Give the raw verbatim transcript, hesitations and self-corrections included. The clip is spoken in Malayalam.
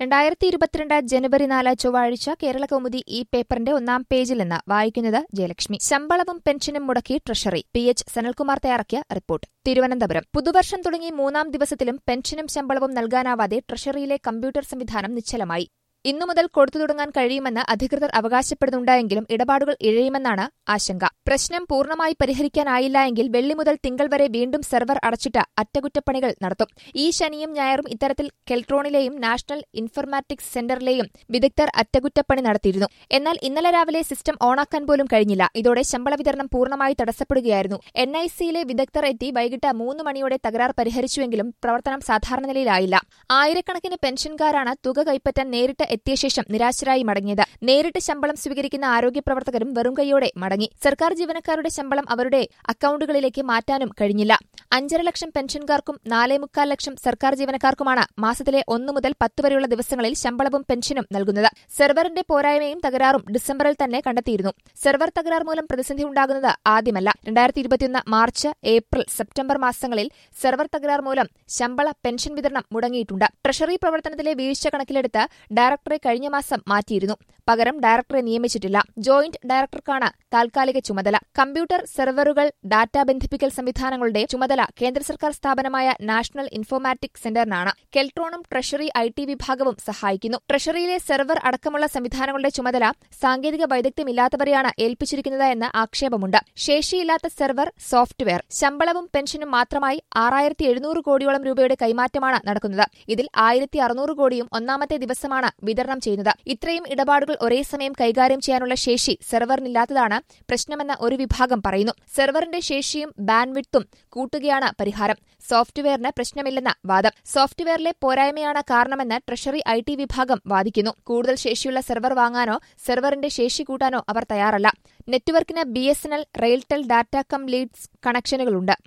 രണ്ടായിരത്തി ഇരുപത്തിരണ്ട് ജനുവരി നാല് ചൊവ്വാഴ്ച കേരളകൗമുദി ഈ പേപ്പറിന്റെ ഒന്നാം പേജിൽ നിന്ന് വായിക്കുന്നത് ജയലക്ഷ്മി. ശമ്പളവും പെൻഷനും മുടക്കി ട്രഷറി. പി എച്ച് സനൽകുമാർ തയ്യാറാക്കിയ റിപ്പോർട്ട്. തിരുവനന്തപുരം. പുതുവർഷം തുടങ്ങി മൂന്നാം ദിവസത്തിലും പെൻഷനും ശമ്പളവും നൽകാനാവാതെ ട്രഷറിയിലെ കമ്പ്യൂട്ടർ സംവിധാനം നിശ്ചലമായി. ഇന്നു മുതൽ കൊടുത്തു തുടങ്ങാൻ കഴിയുമെന്ന് അധികൃതർ അവകാശപ്പെടുന്നുണ്ടെങ്കിലും ഇടപാടുകൾ ഇഴയുമെന്നാണ് ആശങ്ക. പ്രശ്നം പൂർണ്ണമായി പരിഹരിക്കാനായില്ല എങ്കിൽ വെള്ളി മുതൽ തിങ്കൾ വരെ വീണ്ടും സെർവർ അടച്ചിട്ട് അറ്റകുറ്റപ്പണികൾ നടത്തും. ഈ ശനിയും ഞായറും ഇത്തരത്തിൽ കെൽട്രോണിലെയും നാഷണൽ ഇൻഫർമാറ്റിക്സ് സെന്ററിലെയും വിദഗ്ധർ അറ്റകുറ്റപ്പണി നടത്തിയിരുന്നു. എന്നാൽ ഇന്നലെ രാവിലെ സിസ്റ്റം ഓണാക്കാൻ പോലും കഴിഞ്ഞില്ല. ഇതോടെ ശമ്പള വിതരണം പൂർണ്ണമായി തടസ്സപ്പെടുകയായിരുന്നു. എൻ ഐ സിയിലെ വിദഗ്ധർ എത്തി വൈകിട്ട് മൂന്ന് മണിയോടെ തകരാർ പരിഹരിച്ചുവെങ്കിലും പ്രവർത്തനം സാധാരണ നിലയിലായില്ല. ആയിരക്കണക്കിന് പെൻഷൻകാരാണ് തുക കൈപ്പറ്റാൻ നേരിട്ട് എത്തിയ ശേഷം നിരാശരായി മടങ്ങിയത്. നേരിട്ട് ശമ്പളം സ്വീകരിക്കുന്ന ആരോഗ്യ പ്രവർത്തകരും വെറും കൈയോടെ മടങ്ങി. സർക്കാർ ജീവനക്കാരുടെ ശമ്പളം അവരുടെ അക്കൌണ്ടുകളിലേക്ക് മാറ്റാനും കഴിഞ്ഞില്ല. അഞ്ചര ലക്ഷം പെൻഷൻകാർക്കും നാലേ മുക്കാൽ ലക്ഷം സർക്കാർ ജീവനക്കാർക്കുമാണ് മാസത്തിലെ ഒന്നു മുതൽ പത്ത് വരെയുള്ള ദിവസങ്ങളിൽ ശമ്പളവും പെൻഷനും നൽകുന്നത്. സെർവറിന്റെ പോരായ്മയും തകരാറും ഡിസംബറിൽ തന്നെ കണ്ടെത്തിയിരുന്നു. സെർവർ തകരാർ മൂലം പ്രതിസന്ധി ഉണ്ടാകുന്നത് ആദ്യമല്ല. രണ്ടായിരത്തി ഇരുപത്തിയൊന്ന് മാർച്ച്, ഏപ്രിൽ, സെപ്റ്റംബർ മാസങ്ങളിൽ സെർവർ തകരാർ മൂലം ശമ്പള പെൻഷൻ വിതരണം മുടങ്ങിയിട്ടുണ്ട്. ട്രഷറി പ്രവർത്തനത്തിലെ വീഴ്ച കണക്കിലെടുത്ത് ഡയറക്ടറെ കഴിഞ്ഞ മാസം മാറ്റിയിരുന്നു. പകരം ഡയറക്ടറെ നിയമിച്ചിട്ടില്ല. ജോയിന്റ് ഡയറക്ടർക്കാണ് താൽക്കാലിക ചുമതല. കമ്പ്യൂട്ടർ, സെർവറുകൾ, ഡാറ്റ ബന്ധിപ്പിക്കൽ സംവിധാനങ്ങളുടെ ചുമതല കേന്ദ്ര സർക്കാർ സ്ഥാപനമായ നാഷണൽ ഇൻഫോർമാറ്റിക്സ് സെന്ററിനാണ്. കെൽട്രോണും ട്രഷറി ഐ ടി വിഭാഗവും സഹായിക്കുന്നു. ട്രഷറിയിലെ സെർവർ അടക്കമുള്ള സംവിധാനങ്ങളുടെ ചുമതല സാങ്കേതിക വൈദഗ്ധ്യമില്ലാത്തവരെയാണ് ഏൽപ്പിച്ചിരിക്കുന്നത് എന്ന് ആക്ഷേപമുണ്ട്. ശേഷിയില്ലാത്ത സെർവർ, സോഫ്റ്റ്വെയർ, ശമ്പളവും പെൻഷനും മാത്രമായി ആറായിരത്തി എഴുന്നൂറ് കോടിയോളം രൂപയുടെ കൈമാറ്റമാണ് നടക്കുന്നത്. ഇതിൽ ആയിരത്തി അറുന്നൂറ് കോടിയും ഒന്നാമത്തെ ദിവസമാണ് വിതരണം ചെയ്യുന്നത്. ഇത്രയും ഇടപാടുകൾ ഒരേ സമയം കൈകാര്യം ചെയ്യാനുള്ള ശേഷി സെർവറിനില്ലാത്തതാണ് പ്രശ്നമെന്ന് ഒരു വിഭാഗം പറയുന്നു. സെർവറിന്റെ ശേഷിയും ബാൻഡ്വിഡ്ത്തും കൂട്ടുകയാണ് പരിഹാരം. സോഫ്റ്റ്വെയറിന് പ്രശ്നമില്ലെന്ന വാദം. സോഫ്റ്റ്വെയറിലെ പോരായ്മയാണ് കാരണമെന്ന് ട്രഷറി ഐ ടി വിഭാഗം വാദിക്കുന്നു. കൂടുതൽ ശേഷിയുള്ള സെർവർ വാങ്ങാനോ സെർവറിന്റെ ശേഷി കൂട്ടാനോ അവർ തയ്യാറല്ല. നെറ്റ്വർക്കിന് B S N L, RailTel, Datacom ലീഡ്സ് കണക്ഷനുകളുണ്ട്.